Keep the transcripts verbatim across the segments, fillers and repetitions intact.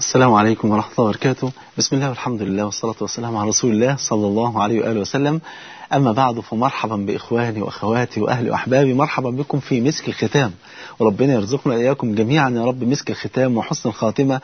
السلام عليكم ورحمة الله وبركاته. بسم الله والحمد لله والصلاة والسلام على رسول الله صلى الله عليه وآله وسلم. أما بعد، فمرحبا بإخواني وأخواتي وأهلي وأحبابي، مرحبا بكم في مسك الختام، وربنا يرزقنا إياكم جميعا يا رب مسك الختام وحسن الخاتمة،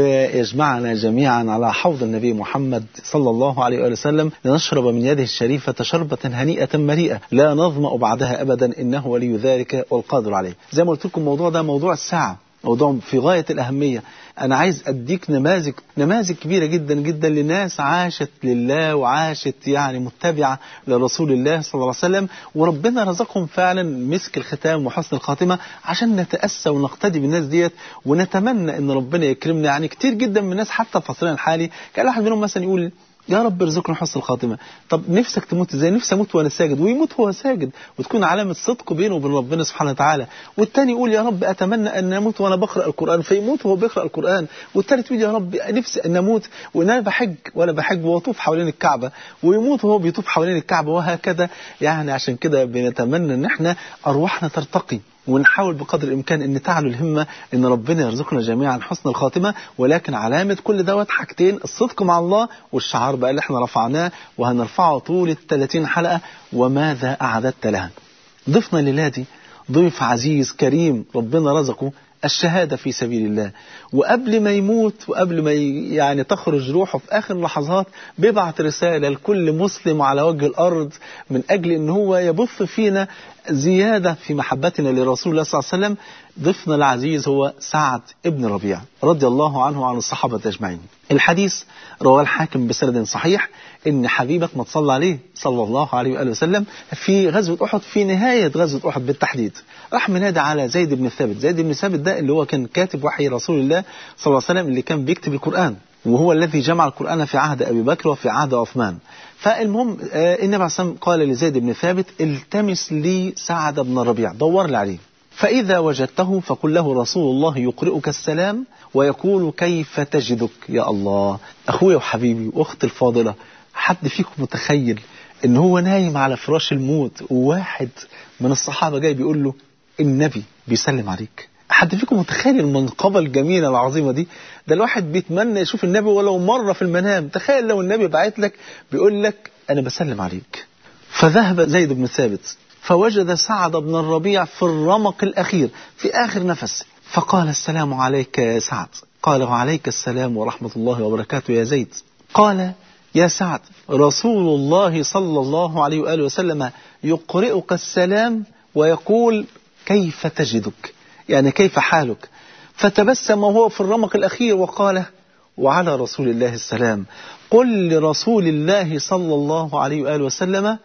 ويجمعنا جميعا على حوض النبي محمد صلى الله عليه وآله وسلم لنشرب من يده الشريفة شربة هنيئة مريئة لا نظمأ بعدها أبدا، إنه ولي ذلك والقادر عليه. زي ما قلت لكم، الموضوع ده موضوع الساعة، موضوع في غاية الأهمية. أنا عايز أديك نماذج نماذج كبيرة جدا جدا لناس عاشت لله وعاشت يعني متبعة لرسول الله صلى الله عليه وسلم، وربنا رزقهم فعلا مسك الختام وحسن الخاتمة، عشان نتأسى ونقتدي بالناس ديت، ونتمنى أن ربنا يكرمنا. يعني كتير جدا من الناس حتى في عصرنا الحالي كان واحد منهم مثلا يقول يا رب ارزقنا حسن الخاتمة. طب نفسك تموت ازاي؟ نفسي اموت وانا ساجد، ويموت وهو ساجد وتكون علامة صدق بينه وبين ربنا سبحانه وتعالى. والتاني يقول يا رب اتمنى ان اموت وانا بقرأ القرآن، فيموت وهو بيقرأ القرآن. والتالت يقول يا رب نفسي ان اموت وانا بحج وانا بحج واطوف حوالين الكعبة، ويموت وهو بيطوف حوالين الكعبة، وهكذا. يعني عشان كده بنتمنى ان احنا ارواحنا ترتقي، ونحاول بقدر الإمكان أن تعلو الهمة، أن ربنا يرزقنا جميعا حسن الخاتمة. ولكن علامة كل دوت حاجتين: الصدق مع الله، والشعار بقى اللي احنا رفعناه وهنرفعه طول الثلاثين حلقة: وماذا أعددت لها. ضيفنا الليلة دي ضيف عزيز كريم ربنا رزقه الشهادة في سبيل الله، وقبل ما يموت وقبل ما يعني تخرج روحه في آخر لحظات بيبعت رسالة لكل مسلم على وجه الأرض من أجل أن هو يبث فينا زيادة في محبتنا لرسول الله صلى الله عليه وسلم. ضيفنا العزيز هو سعد ابن ربيع رضي الله عنه وعن الصحابة أجمعين. الحديث رواه الحاكم بسند صحيح إن حبيبك ما تصلى عليه صلى الله عليه وآله وسلم في غزوة أحد، في نهاية غزوة أحد بالتحديد، راح منادى على زيد بن ثابت. زيد بن ثابت ده اللي هو كان كاتب وحي رسول الله صلى الله عليه وسلم، اللي كان بيكتب القرآن، وهو الذي جمع القرآن في عهد أبي بكر وفي عهد عثمان. فالمهم آه النبي عليه الصلاة والسلام قال لزيد بن ثابت: التمس لي سعد بن ربيع، دور لي عليه، فإذا وجدته فقل له رسول الله يقرئك السلام ويقول كيف تجدك. يا الله، أخويا وحبيبي وأختي الفاضلة، حد فيكم متخيل إن هو نايم على فراش الموت وواحد من الصحابة جاي بيقول له النبي بيسلم عليك؟ حد فيكم متخيل المنقبة الجميلة العظيمة دي؟ ده الواحد بيتمنى يشوف النبي ولو مرة في المنام. تخيل لو النبي بعت لك بيقول لك أنا بسلم عليك. فذهب زيد بن ثابت فوجد سعد بن الربيع في الرمق الأخير في آخر نفس، فقال: السلام عليك يا سعد. قال: وعليك السلام ورحمة الله وبركاته يا زيد. قال: يا سعد، رسول الله صلى الله عليه وآله وسلم يقرئك السلام ويقول كيف تجدك، يعني كيف حالك. فتبسم وهو في الرمق الأخير وقال: وعلى رسول الله السلام، قل لرسول الله صلى الله عليه وآله وسلم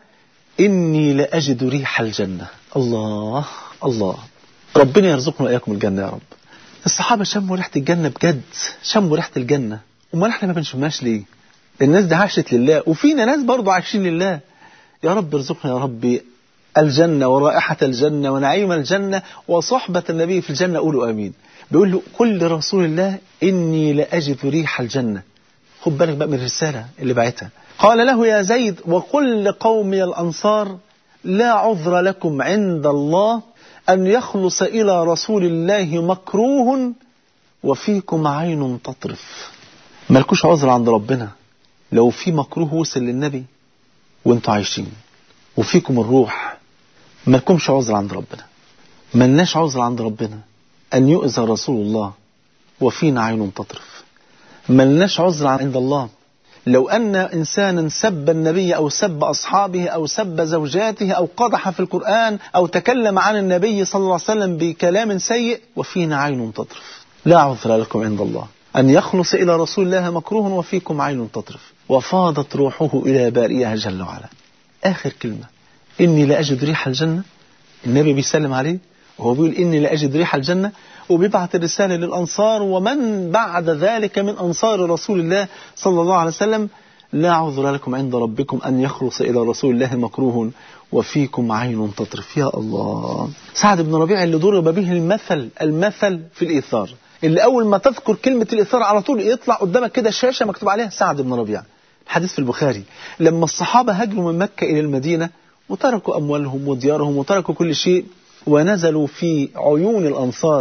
إني لأجد ريح الجنة. الله الله، ربنا يرزقنا وإياكم الجنة يا رب. الصحابة شموا ريحة الجنة بجد، شموا ريحة الجنة. وما احنا ما بنشمهاش ليه؟ الناس دي عاشت لله، وفينا ناس برضو عايشين لله. يا رب ارزقنا يا رب الجنة ورائحة الجنة ونعيم الجنة وصحبة النبي في الجنة. قولوا آمين. بيقول له: قل لرسول الله إني لأجد ريح الجنة. خد بالك بقى من الرسالة اللي بعتها. قال له: يا زيد، وقل لقومي الأنصار لا عذر لكم عند الله أن يخلص إلى رسول الله مكروه وفيكم عين تطرف. مالكوش عذر عند ربنا لو في مكروه وصل للنبي وانتوا عايشين وفيكم الروح، مالكمش عذر عند ربنا. ملناش عذر عند ربنا أن يؤذى رسول الله وفينا عين تطرف. ملناش عذر عند الله لو أن إنسانا سب النبي أو سب أصحابه أو سب زوجاته أو قدح في القرآن أو تكلم عن النبي صلى الله عليه وسلم بكلام سيء وفينا عين تطرف. لا عذر لكم عند الله أن يخلص إلى رسول الله مكروه وفيكم عين تطرف. وفاضت روحه إلى بارئها جل وعلا. آخر كلمة: إني لأجد ريح الجنة. النبي بيسلم عليه وهو بيقول إني لأجد ريح الجنة، وبيبعث الرسالة للأنصار ومن بعد ذلك من أنصار رسول الله صلى الله عليه وسلم: لا عذر لكم عند ربكم أن يخلص إلى رسول الله مكروه وفيكم عين تطرف. يا الله، سعد بن ربيع اللي ضرب به المثل المثل في الإيثار، اللي أول ما تذكر كلمة الإيثار على طول يطلع قدامك كده شاشة مكتوب عليها سعد بن ربيع. الحديث في البخاري لما الصحابة هاجروا من مكة إلى المدينة وتركوا أموالهم وديارهم وتركوا كل شيء ونزلوا في عيون الأنصار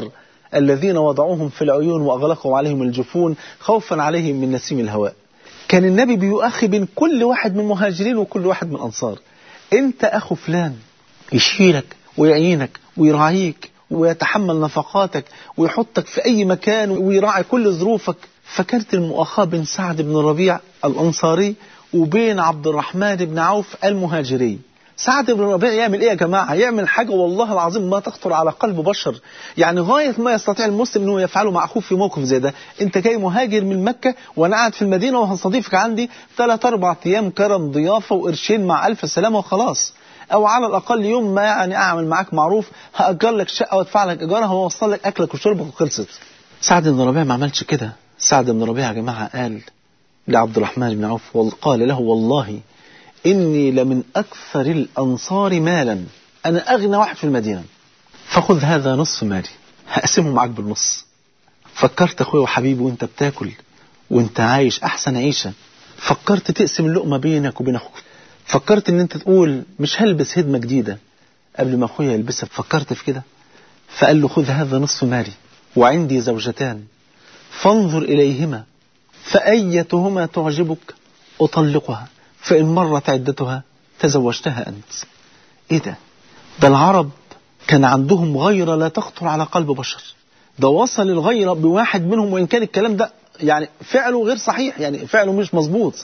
الذين وضعوهم في العيون وأغلقوا عليهم الجفون خوفا عليهم من نسيم الهواء. كان النبي بيؤخي بين كل واحد من المهاجرين وكل واحد من الأنصار. أنت أخو فلان، يشيلك ويعينك ويراعيك ويتحمل نفقاتك ويحطك في أي مكان ويراعي كل ظروفك. فكانت المؤاخاة بين سعد بن ربيع الأنصاري وبين عبد الرحمن بن عوف المهاجري. سعد بن ربيع يعمل ايه يا جماعة؟ يعمل حاجة والله العظيم ما تخطر على قلب بشر، يعني غاية ما يستطيع المسلم انه يفعله مع اخوه في موقف زي ده. انت جاي مهاجر من مكة وانا قاعد في المدينة وهستضيفك عندي ثلاث اربع ايام كرم ضيافة وقرشين مع الف سلامة وخلاص، او على الاقل يوم ما يعني اعمل معاك معروف، هاجر لك شقة وادفع لك ايجارها واوصل لك اكلك وشربك وخلصت. سعد بن ربيع ما عملش كده. سعد بن ربيع يا جماعة قال لعبد الرحمن بن عوف، قال له والله إني لمن أكثر الأنصار مالا، أنا أغنى واحد في المدينة، فخذ هذا نصف مالي هقسمه معك بالنص. فكرت أخوي وحبيبي وانت بتاكل وانت عايش أحسن عيشة، فكرت تقسم اللقمة بينك وبين أخوك؟ فكرت ان انت تقول مش هلبس هدمة جديدة قبل ما أخويا يلبسها؟ فكرت في كده؟ فقال له خذ هذا نصف مالي وعندي زوجتان فانظر إليهما فأيتهما تعجبك أطلقها، فإن مرت عدتها تزوجتها أنت. إيه ده؟ ده العرب كان عندهم غيرة لا تخطر على قلب بشر. ده وصل الغيرة بواحد منهم، وإن كان الكلام ده يعني فعله غير صحيح، يعني فعله مش مظبوط.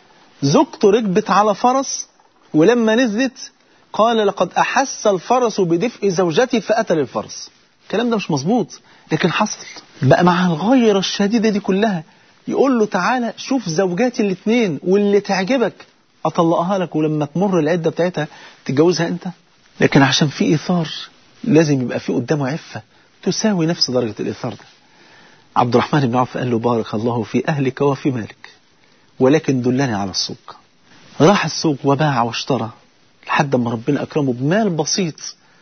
زوجته ركبت على فرس ولما نزلت قال لقد أحس الفرس بدفء زوجتي فأتى للفرس. الكلام ده مش مظبوط، لكن حصل. بقى مع الغيرة الشديدة دي كلها يقول له تعالى شوف زوجاتي الاثنين واللي تعجبك أطلقها لك، ولما تمر العدة بتاعتها تتجوزها أنت. لكن عشان في إيثار لازم يبقى في قدامه عفة تساوي نفس درجة الإيثار ده. عبد الرحمن بن عوف قال له بارك الله في أهلك وفي مالك، ولكن دلني على السوق. راح السوق وباع واشترى لحد ما ربنا أكرمه بمال بسيط،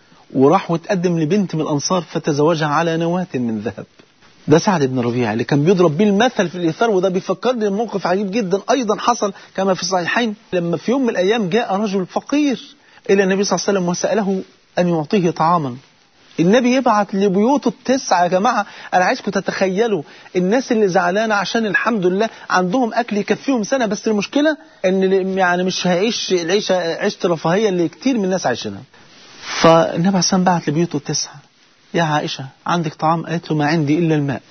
وراح وتقدم لبنت من الأنصار فتزوجها على نواة من ذهب. ده سعد بن ربيع اللي كان بيضرب بيه المثل في الإيثار. وده بيفكرني بموقف عجيب جدا أيضا حصل كما في الصحيحين، لما في يوم من الأيام جاء رجل فقير إلى النبي صلى الله عليه وسلم وسأله أن يعطيه طعاما. النبي يبعت لبيوته التسعة. يا جماعة أنا عايزكم تتخيلوا الناس اللي زعلانة عشان الحمد لله عندهم أكل يكفيهم سنة، بس المشكلة إن يعني مش هيعيش العيشة عيشة رفاهية اللي كتير من الناس عايشينها. فالنبي عليه السلام بعت لبيوته التسعة، يا عائشة عندك طعام؟ قالت له ما عندي إلا الماء.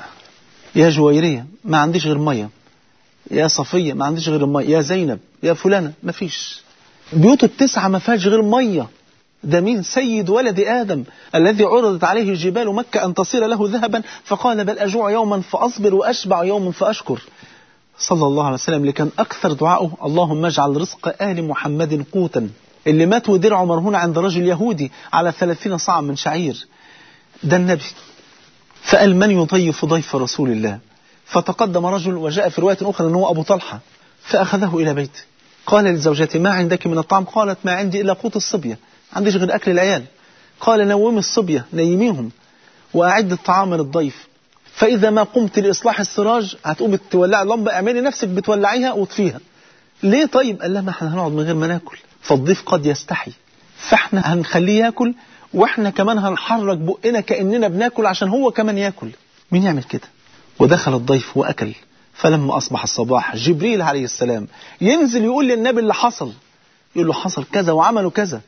يا جويرية ما عنديش غير مية. يا صفية ما عنديش غير المية. يا زينب يا فلانة ما فيش. بيوته التسعة ما فيهاش غير مية. ده مين؟ سيد ولد آدم الذي عرضت عليه جبال مكة أن تصير له ذهبا فقال بل أجوع يوما فأصبر وأشبع يوما فأشكر. صلى الله عليه وسلم اللي كان أكثر دعائه اللهم اجعل رزق آل محمد قوتا. اللي مات ودرعه مرهون عند رجل يهودي على ثلاثين صاع من شعير. ده النبي. فقال من يضيف ضيف رسول الله؟ فتقدم رجل وجاء في رواية أخرى أنه أبو طلحة، فأخذه إلى بيته. قال لزوجته ما عندك من الطعام؟ قالت ما عندي إلا قوت الصبية، عنديش غير أكل العيال. قال نومي الصبية نيميهم وأعد الطعام للضيف، فإذا ما قمت لإصلاح السراج هتقوم تولع اللمبة اعملي نفسك بتولعيها وطفيها. ليه طيب؟ قال لها ما احنا هنقعد من غير ما ناكل، فالضيف قد يستحي، فاحنا هنخليه ياكل واحنا كمان هنحرك بقنا كأننا بناكل عشان هو كمان ياكل. مين يعمل كده؟ ودخل الضيف وأكل. فلما أصبح الصباح جبريل عليه السلام ينزل يقول للنبي اللي حصل، يقول له حصل كذا وعملوا كذا،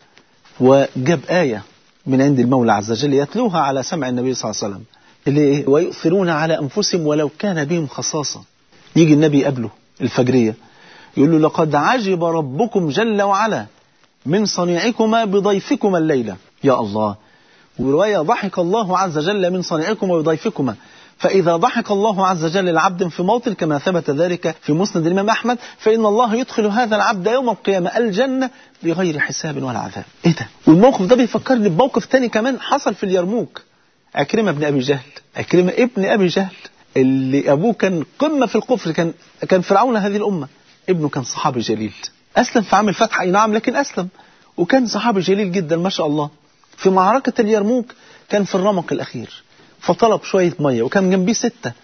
وجاب آية من عند المولى عز وجل يتلوها على سمع النبي صلى الله عليه وسلم اللي ويؤثرون على أنفسهم ولو كان بهم خصاصة. يجي النبي يقابله الفجرية يقول له لقد عجب ربكم جل وعلا من صنيعكما بضيفكما الليلة. يا الله. ورواية ضحك الله عز وجل من صنيعكما بضيفكما. فإذا ضحك الله عز وجل العبد في موطن كما ثبت ذلك في مسند الإمام أحمد فإن الله يدخل هذا العبد يوم القيامة الجنة بغير حساب ولا عذاب. إيه ده؟ والموقف ده بيفكرني بموقف تاني كمان حصل في اليرموك. عكرمة بن أبي جهل، عكرمة ابن أبي جهل اللي أبوه كان قمة في الكفر، كان كان فرعون هذه الأمة. ابنه كان صحابي جليل، أسلم في عام الفتح أي نعم لكن أسلم، وكان صحابي جليل جدا ما شاء الله. في معركة اليرموك كان في الرمق الأخير فطلب شوية مية وكان جنبيه ستة،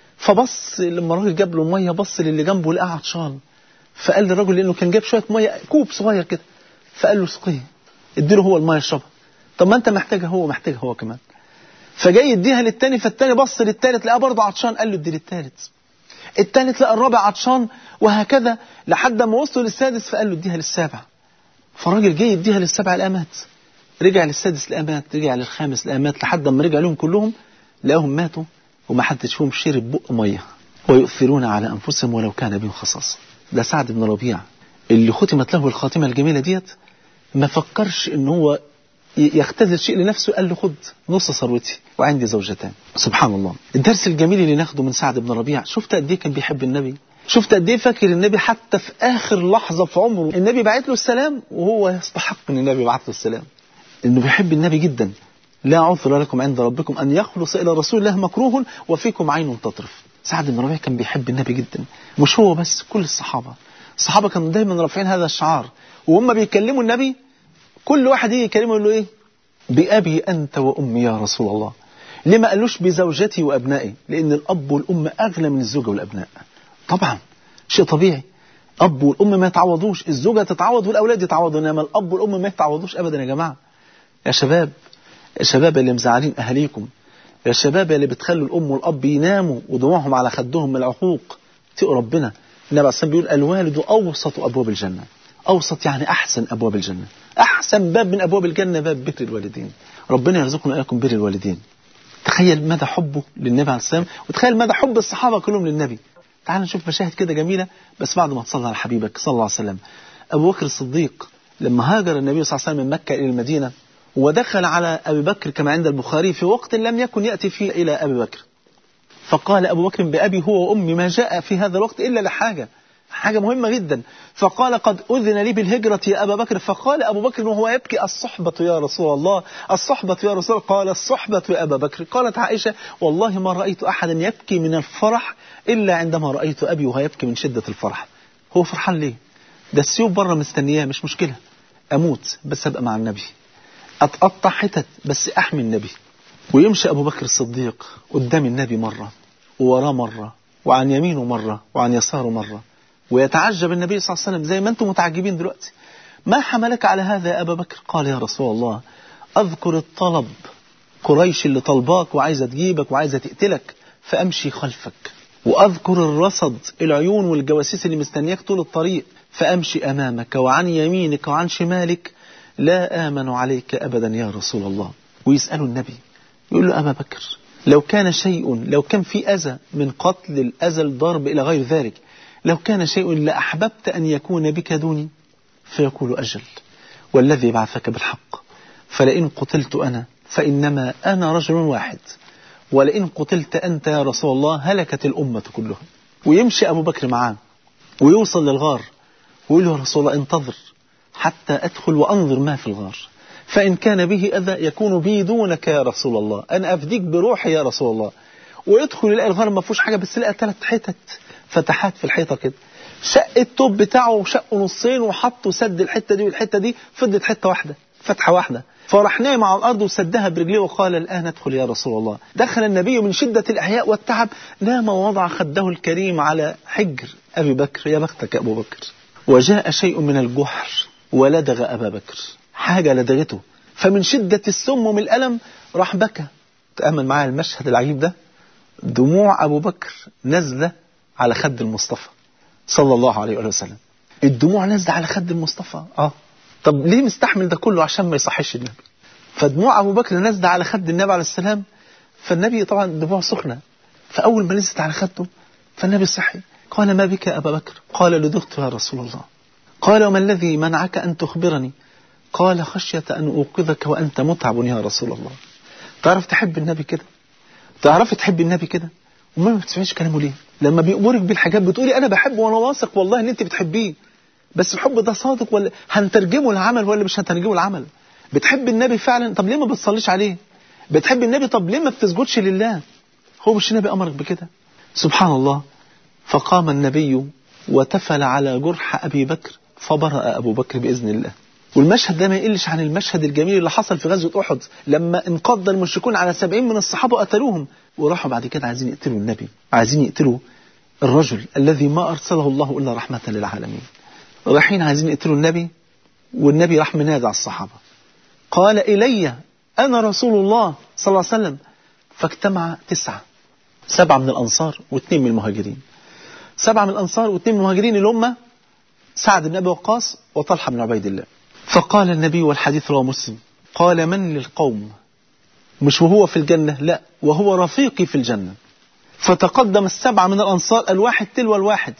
فبص لما الراجل جاب له مية بص للي جنبه لقى عطشان، فقال للراجل لأنه كان جاب شوية مية كوب صغير كده، فقال له سقيه اديله هو المية يشربها. طب ما أنت محتاجها هو محتاجها هو كمان. فجاي يديها للتاني، فالتاني بص للتالت لقاه برضه عطشان، قال له ادي للتالت. التالت لقى الرابع عطشان، وهكذا لحد ما وصلوا للسادس فقال له اديها للسابع. فالراجل جاي يديها للسابع لقاه مات، رجع للسادس لقاه مات، رجع للخامس لقاه مات، لحد ما رجع لهم كلهم لقاهم ماتوا وما حدش فيهم شرب بق ميه. ويؤثرون على انفسهم ولو كان بهم خصاصه. ده سعد بن ربيع اللي ختمت له الخاتمه الجميله ديت، ما فكرش ان هو يختزل شيء لنفسه، قال له خد نص ثروتي وعندي زوجتان. سبحان الله. الدرس الجميل اللي ناخده من سعد بن ربيع، شفت قد ايه كان بيحب النبي، شفت قد ايه فاكر النبي، حتى في اخر لحظه في عمره النبي بعت له السلام وهو يستحق ان النبي بعت له السلام، انه بيحب النبي جدا. لا عذر لكم عند ربكم ان يخلص الى رسول الله مكروه وفيكم عين تطرف. سعد بن ربيع كان بيحب النبي جدا، مش هو بس، كل الصحابه. الصحابه كانوا دايما رافعين هذا الشعار، وهم بيكلموا النبي كل واحد يجي يكلمه يقول له ايه؟ بأبي أنت وأمي يا رسول الله. ليه ما قالوش بزوجتي وأبنائي؟ لأن الأب والأم أغلى من الزوجة والأبناء. طبعا شيء طبيعي، أب والأم ما يتعوضوش، الزوجة تتعوض والأولاد يتعوضوا، إنما الأب والأم ما يتعوضوش أبدا يا جماعة. يا شباب، يا شباب اللي مزعلين أهاليكم، يا شباب اللي بتخلوا الأم والأب يناموا ودموعهم على خدهم من العقوق، اتقوا ربنا. النبي عليه الصلاة والسلام بيقول الوالد أوسط أبواب الجنة. أوسط يعني أحسن أبواب الجنة، أحسن باب من أبواب الجنة باب بر الوالدين. ربنا يرزقنا إياكم بر الوالدين. تخيل مدى حبه للنبي عليه السلام، وتخيل مدى حب الصحابة كلهم للنبي. تعال نشوف مشاهد كده جميلة بس بعد ما تصلى على حبيبك صلى الله عليه وسلم. أبو بكر الصديق لما هاجر النبي صلى الله عليه وسلم من مكة إلى المدينة، ودخل على أبي بكر كما عند البخاري في وقت لم يكن يأتي فيه إلى أبي بكر، فقال أبو بكر بأبي هو وأمي ما جاء في هذا الوقت إلا لحاجة، حاجة مهمة جدا. فقال قد أذن لي بالهجرة يا أبا بكر. فقال أبو بكر وهو يبكي الصحبة يا رسول الله، الصحبة يا رسول الله. قال الصحبة يا أبا بكر. قالت عائشة والله ما رأيت أحدا يبكي من الفرح إلا عندما رأيت أبي وهو يبكي من شدة الفرح. هو فرحان ليه؟ ده السيوف بره مستنياه، مش مشكلة، أموت بس أبقى مع النبي، أتقطع حتت بس أحمي النبي. ويمشي أبو بكر الصديق قدام النبي مرة ووراه مرة وعن يمينه مرة وعن يساره مرة، ويتعجب النبي صلى الله عليه وسلم زي ما أنتم متعجبين دلوقتي. ما حملك على هذا يا أبا بكر؟ قال يا رسول الله أذكر الطلب، قريش اللي طلباك وعايزة تجيبك وعايزة تقتلك فأمشي خلفك، وأذكر الرصد، العيون والجواسيس اللي مستنياك طول الطريق، فأمشي أمامك وعن يمينك وعن شمالك، لا آمن عليك أبدا يا رسول الله. ويسأله النبي يقول له أبا بكر لو كان شيء، لو كان في أذى من قتل، الأذى الضرب إلى غير ذلك، لو كان شيء لأحببت أن يكون بك دوني؟ فيقول أجل والذي بعثك بالحق، فلئن قتلت أنا فإنما أنا رجل واحد، ولئن قتلت أنت يا رسول الله هلكت الأمة كلها. ويمشي أبو بكر معاه ويوصل للغار ويقول له يا رسول الله انتظر حتى أدخل وأنظر ما في الغار، فإن كان به أذى يكون بي دونك يا رسول الله، أنا أفديك بروحي يا رسول الله. ويدخل يلاقي الغار ما فيهوش حاجة، بس لقى ثلاث حتت فتحات في الحيطة كده، شق التوب بتاعه وشقه نصين وحطوا سد الحتة دي والحتة دي، فضت حتة واحدة، فتحة واحدة، فراح نايم على الأرض وسدها برجليه وقال الآن ادخل يا رسول الله. دخل النبي من شدة الإحياء والتعب، نام ووضع خده الكريم على حجر أبي بكر، يا بختك يا أبو بكر. وجاء شيء من الجحر ولدغ أبا بكر، حاجة لدغته، فمن شدة السم ومن الألم راح بكى. تأمل معايا المشهد العجيب ده، دموع أبو بكر نزلة على خد المصطفى صلى الله عليه وسلم، الدموع نزلة على خد المصطفى. آه طب ليه مستحمل ده كله؟ عشان ما يصحش النبي. فدموع أبو بكر نزلة على خد النبي عليه السلام، فالنبي طبعا دموع سخنة، فأول ما نزلت على خده فالنبي صحي. قال ما بك يا أبا بكر؟ قال لدغت يا رسول الله. قال وما الذي منعك أن تخبرني؟ قال خشية أن أوقظك وأنت متعب يا رسول الله. تعرف تحب النبي كده؟ تعرف تحب النبي كده وما ما بتسمعيش كلامه ليه؟ لما بيأمرك بالحاجات بتقولي أنا بحبه وأنا واثق والله إن أنت بتحبيه، بس الحب ده صادق ولا هنترجمه العمل ولا مش هنترجمه العمل؟ بتحب النبي فعلا، طب ليه ما بتصليش عليه؟ بتحب النبي، طب ليه ما بتسجدش لله؟ هو مش النبي أمرك بكده؟ سبحان الله. فقام النبي وتفل على جرح أبي بكر فبرأ أبو بكر بإذن الله. والمشهد ده ما يقلش عن المشهد الجميل اللي حصل في غزوة أحد، لما انقض المشركون على سبعين من الصحابة وقتلوهم، وراحوا بعد كده عايزين يقتلوا النبي، عايزين يقتلوا الرجل الذي ما أرسله الله إلا رحمة للعالمين. رايحين عايزين يقتلوا النبي، والنبي راح منادى على الصحابة قال إلي أنا رسول الله صلى الله عليه وسلم فاجتمع تسعة، سبعة من الأنصار واثنين من المهاجرين. سبعة من الأنصار واثنين من المهاجرين اللي هم سعد بن أبي وقاص وطلحة بن عبيد الله. فقال النبي، والحديث رواه مسلم، قال: من للقوم؟ مش وهو في الجنة، لا، وهو رفيقي في الجنة. فتقدم السبعة من الأنصار الواحد تلو الواحد،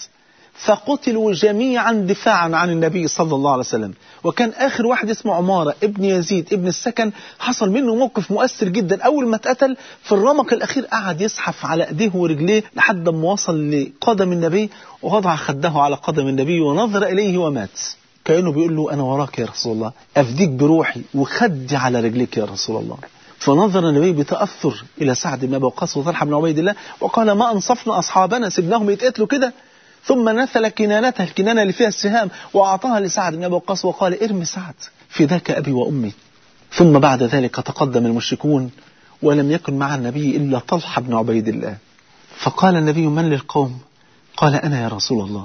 فقتلوا جميعا دفاعا عن النبي صلى الله عليه وسلم. وكان آخر واحد اسمه عمارة ابن يزيد ابن السكن، حصل منه موقف مؤثر جدا. أول ما اتقتل في الرمق الأخير قعد يزحف على أيديه ورجليه لحد ما وصل لقدم النبي، ووضع خده على قدم النبي ونظر إليه ومات، كأنه بيقول له: أنا وراك يا رسول الله، أفديك بروحي وخدي على رجليك يا رسول الله. فنظر النبي بتأثر إلى سعد بن أبي وقاص وطلحة بن عبيد الله وقال: ما أنصفنا أصحابنا، سبناهم يتقتلوا كده. ثم نثل كنانته، الكنانة اللي فيها السهام، وأعطاها لسعد بن أبي وقاص وقال: ارمي سعد، فداك أبي وأمي. ثم بعد ذلك تقدم المشركون ولم يكن مع النبي إلا طلحة بن عبيد الله. فقال النبي: من للقوم؟ قال: أنا يا رسول الله.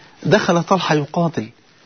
دخل طلحة يقاتل،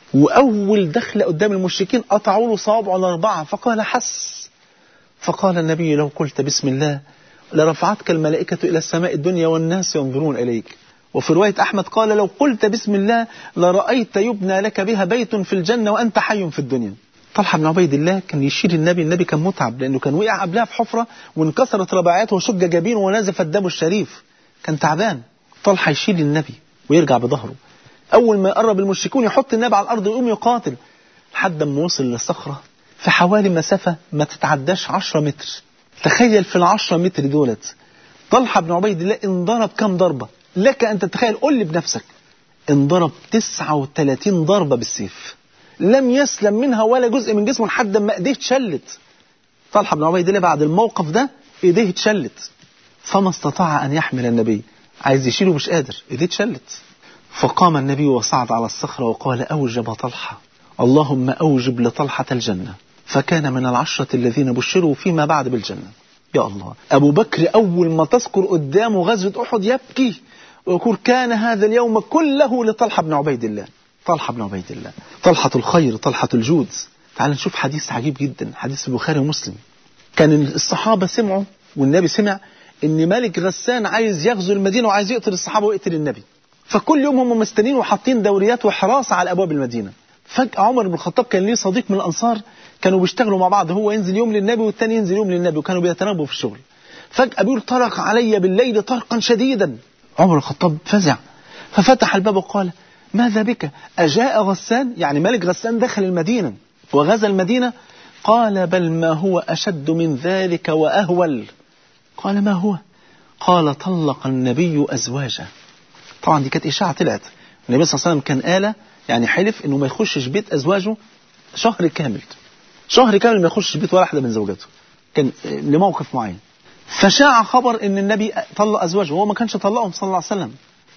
وأول دخل قدام المشركين قطعوا له صوابعه الأربعة، فقال: حس. فقال النبي: لو قلت بسم الله لرفعتك الملائكة إلى السماء الدنيا والناس ينظرون إليك. وفي رواية أحمد قال: لو قلت بسم الله لرأيت يبنى لك بها بيت في الجنة وأنت حي في الدنيا. طلحة بن عبيد الله كان يشيل النبي، النبي كان متعب لأنه كان وقع قبلها في حفرة وانكسرت رباعياته وشج جبينه ونزف الدم الشريف، كان تعبان. طلحة يشيل النبي ويرجع بظهره، أول ما يقرب المشركون يحط النبي على الأرض ويقوم يقاتل لحد ما وصل للصخرة في حوالي مسافة ما تتعداش عشرة متر. تخيل في العشرة متر دولت طلحة بن عبيد الله انضرب كم ضربة؟ لك أن تتخيل، قل لي بنفسك. انضرب تسعة وثلاثين ضربة بالسيف، لم يسلم منها ولا جزء من جسمه لحد ما ايديه اتشلت. طلحة بن عبيد الله بعد الموقف ده ايديه اتشلت، فما استطاع أن يحمل النبي، عايز يشيله مش قادر، ايديه اتشلت. فقام النبي وصعد على الصخرة وقال: أوجب طلحة، اللهم أوجب لطلحة الجنة. فكان من العشرة الذين بشروا فيما بعد بالجنة. يا الله، أبو بكر أول ما تذكر قدامه غزوة أحد يبكي ويقول: كان هذا اليوم كله لطلحة بن عبيد الله. طلحة بن عبيد الله، طلحة الخير، طلحة الجود. تعال نشوف حديث عجيب جدا، حديث البخاري ومسلم. كان الصحابة سمعوا والنبي سمع إن ملك غسان عايز يغزو المدينة وعايز يقتل الصحابة ويقتل النبي، فكل يوم هم مستنين وحاطين دوريات وحراسة على أبواب المدينة. فجأة عمر بن الخطاب كان ليه صديق من الأنصار، كانوا بيشتغلوا مع بعض، هو ينزل يوم للنبي والتاني ينزل يوم للنبي، وكانوا بيتناوبوا في الشغل. فجأة بيقول: طرق علي بالليل طرقا شديدا. عمر بن الخطاب فزع، ففتح الباب وقال: ماذا بك؟ أجاء غسان؟ يعني ملك غسان دخل المدينة وغزا المدينة؟ قال: بل ما هو أشد من ذلك وأهول. قال: ما هو؟ قال: طلق النبي أزواجه. طبعا دي كانت إشاعة طلعت، النبي صلى الله عليه وسلم كان آلة، يعني حلف إنه ما يخشش بيت أزواجه شهر كامل، شهر كامل ما يخشش بيت ولا واحدة من زوجاته، كان لموقف معين. فشاع خبر إن النبي طلق أزواجه وهو ما كانش طلقهم صلى الله عليه وسلم.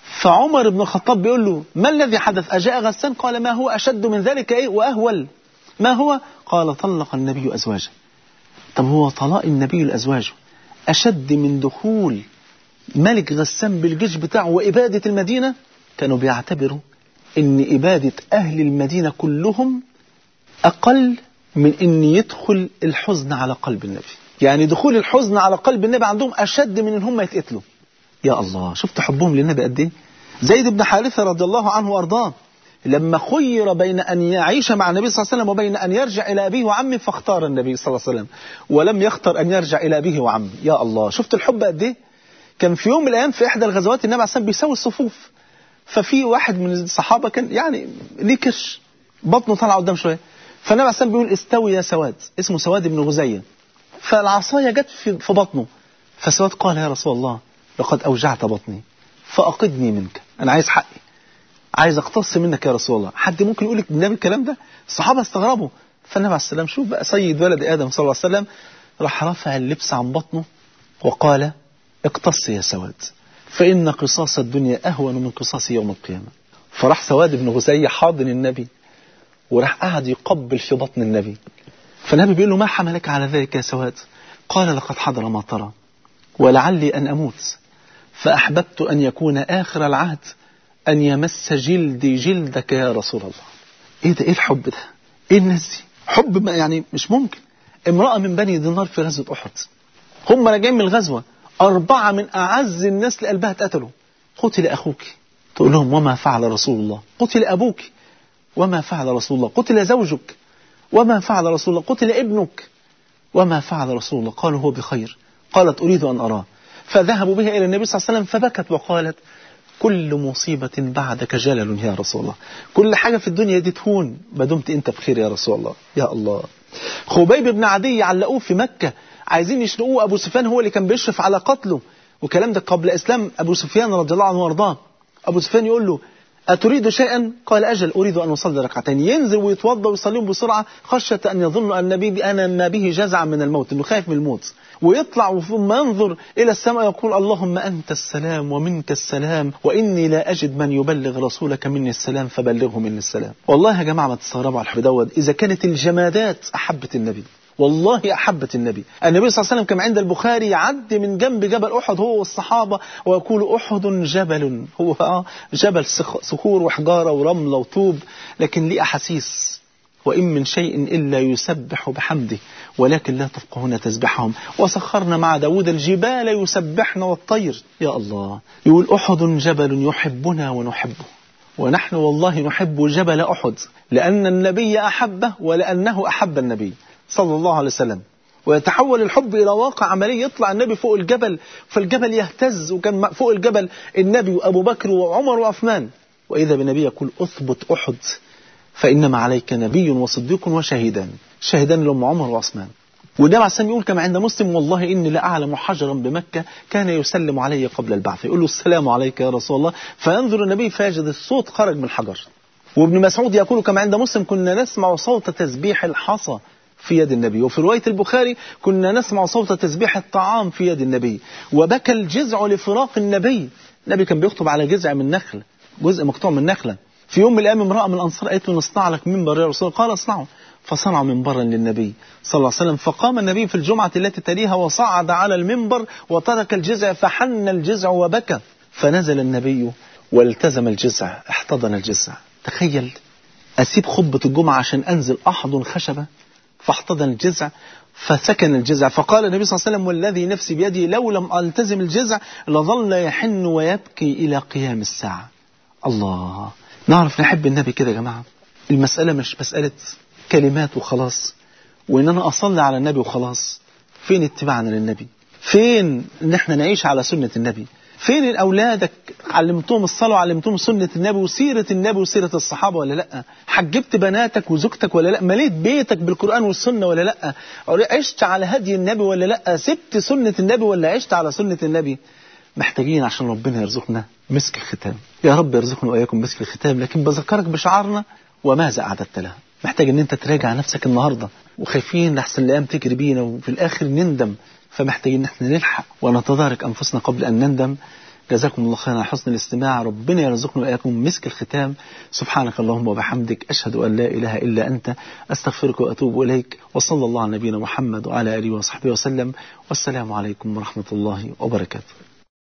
فعمر بن الخطاب بيقول له: ما الذي حدث؟ أجاء غسان؟ قال: ما هو أشد من ذلك إيه وأهول. ما هو؟ قال: طلق النبي أزواجه. طب هو طلاق النبي لأزواجه أشد من دخول ملك غسان بالجيش بتاعه وإبادة المدينة؟ كانوا بيعتبروا إن إبادة أهل المدينة كلهم أقل من إن يدخل الحزن على قلب النبي، يعني دخول الحزن على قلب النبي عندهم أشد من إن هم يتقتلوا. يا الله، شفت حبهم للنبي قد إيه؟ زيد بن حارثة رضي الله عنه وأرضاه لما خير بين أن يعيش مع النبي صلى الله عليه وسلم وبين أن يرجع إلى أبيه وعمه، فاختار النبي صلى الله عليه وسلم ولم يختار أن يرجع إلى أبيه وعمه. يا الله، شفت الحب قد إيه؟ كان في يوم من الأيام في إحدى الغزوات النبي عليه الصلاة والسلام بيسوي الصفوف، ففي واحد من الصحابة كان يعني ليه كرش، بطنه طلع قدام شوية، فالنبي عليه الصلاة والسلام بيقول: استوي يا سواد، اسمه سواد بن غزية، فالعصاية جت في, في بطنه، فسواد قال: يا رسول الله لقد أوجعت بطني فأقدني منك، أنا عايز حقي، عايز أقتص منك يا رسول الله. حد ممكن يقول لك النبي الكلام ده؟ الصحابة استغربوا. فالنبي عليه السلام شوف بقى سيد ولد آدم صلى الله عليه وسلم، راح رفع اللبس عن بطنه وقال: اقتص يا سواد، فإن قصاص الدنيا أهون من قصاص يوم القيامة. فراح سواد بن غزية حاضن النبي وراح قعد يقبل في بطن النبي. فالنبي بيقول له: ما حملك على ذلك يا سواد؟ قال: لقد حضر ما ترى ولعلي أن أموت، فأحببت أن يكون آخر العهد أن يمس جلدي جلدك يا رسول الله. إيه ده؟ إيه الحب ده؟ إيه الناس دي؟ حب ما يعني مش ممكن. امرأة من بني دينار في غزوة أحد هم راجعين من الغزوة، أربعة من أعز الناس لقلبها اتقتلوا. قتل أخوك، تقول لهم وما فعل رسول الله؟ قتل أبوك، وما فعل رسول الله؟ قتل زوجك، وما فعل رسول الله؟ قتل ابنك، وما فعل رسول الله؟ قالوا هو بخير. قالت أريد أن أراه. فذهبوا بها إلى النبي صلى الله عليه وسلم، فبكت وقالت كل مصيبة بعدك جلل يا رسول الله، كل حاجة في الدنيا دي تهون ما دمت أنت بخير يا رسول الله. يا الله. خبيب بن عدي علقوه في مكة، عايزين يشنقوه، أبو سفيان هو اللي كان بيشرف على قتله، وكلام ده قبل إسلام أبو سفيان رضي الله عنه وارضاه. أبو سفيان يقول له أتريد شيئا؟ قال أجل، أريد أن أصلي ركعتين. ينزل ويتوضى ويصليهم بسرعة خشية أن يظن أن النبي أنا ما به جزع من الموت، إنه خايف من الموت. ويطلع ثم ينظر إلى السماء يقول اللهم أنت السلام ومنك السلام، وإني لا أجد من يبلغ رسولك مني السلام فبلغه مني السلام. والله يا جماعة ما تستغربوا على الحب دوت، إذا كانت الجمادات أحبت النبي، والله أحبت النبي. النبي صلى الله عليه وسلم كما عند البخاري يعدي من جنب جبل أحد هو والصحابة ويقول أحد جبل، هو جبل صخور وحجارة ورملة وطوب، لكن ليه أحاسيس. وإن من شيء إلا يسبح بحمده ولكن لا تفقهون تسبحهم، وسخرنا مع داود الجبال يسبحن والطير. يا الله. يقول أحد جبل يحبنا ونحبه، ونحن والله نحب جبل أحد لأن النبي أحبه ولأنه أحب النبي صلى الله عليه وسلم. ويتحول الحب إلى واقع عملي، يطلع النبي فوق الجبل فالجبل يهتز، وكان فوق الجبل النبي وأبو بكر وعمر وعثمان، وإذا بالنبي يقول أثبت أحد فإنما عليك نبي وصديق وشهيدان، شهيدان لهم عمر وعثمان. والنبي عليه السلام يقول كما عند مسلم والله إني لأعلم حجرا بمكة كان يسلم علي قبل البعث، يقول له السلام عليك يا رسول الله، فينظر النبي فيجد الصوت خرج من الحجر. وابن مسعود يقول كما عند مسلم كنا نسمع صوت تسبيح الحصى في يد النبي، وفي رواية البخاري كنا نسمع صوت تسبيح الطعام في يد النبي، وبكى الجزع لفراق النبي. النبي كان بيخطب على جزع من نخل، جزء مقطوع من نخلة. في يوم من الأيام امرأة من الأنصار قالت له نصنع لك منبر يا رسول الله، قال اصنعه، فصنعوا منبرا للنبي صلى الله عليه وسلم. فقام النبي في الجمعة التي تليها وصعد على المنبر وترك الجزع فحن الجزع وبكى، فنزل النبي والتزم الجزع، احتضن الجزع. تخيل أسيب خطبة الجمعة عشان أنزل أحضن خشبة، فاحتضن الجزع فسكن الجزع. فقال النبي صلى الله عليه وسلم والذي نفسي بيدي لو لم ألتزم الجزع لظل يحن ويبكي إلى قيام الساعة. الله. نعرف نحب النبي كده يا جماعة. المسألة مش مسألة كلمات وخلاص، وإن أنا أصلي على النبي وخلاص. فين اتباعنا للنبي؟ فين إن احنا نعيش على سنة النبي؟ فين أولادك علمتهم الصلاة وعلمتهم سنة النبي وسيرة النبي وسيرة الصحابة ولا لأ؟ حجبت بناتك وزوجتك ولا لأ؟ مليت بيتك بالقرآن والسنة ولا لأ؟ عشت على هدي النبي ولا لأ؟ سبت سنة النبي ولا عشت على سنة النبي؟ محتاجين عشان ربنا يرزقنا مسك الختام. يا رب يرزقنا وإياكم مسك الختام. لكن بذكرك بشعارنا وماذا أعددت لها. محتاج ان انت تراجع نفسك النهاردة، وخايفين لحسن الأيام تجري بينا وفي الآخر نندم، فمحتاجين ان احنا نلحق ونتدارك أنفسنا قبل أن نندم. جزاكم الله خيرا على حسن الاستماع. ربنا يرزقنا وإياكم مسك الختام. سبحانك اللهم وبحمدك أشهد أن لا إله إلا أنت أستغفرك وأتوب إليك، وصلى الله على نبينا محمد وعلى آله وصحبه وسلم، والسلام عليكم ورحمة الله وبركاته.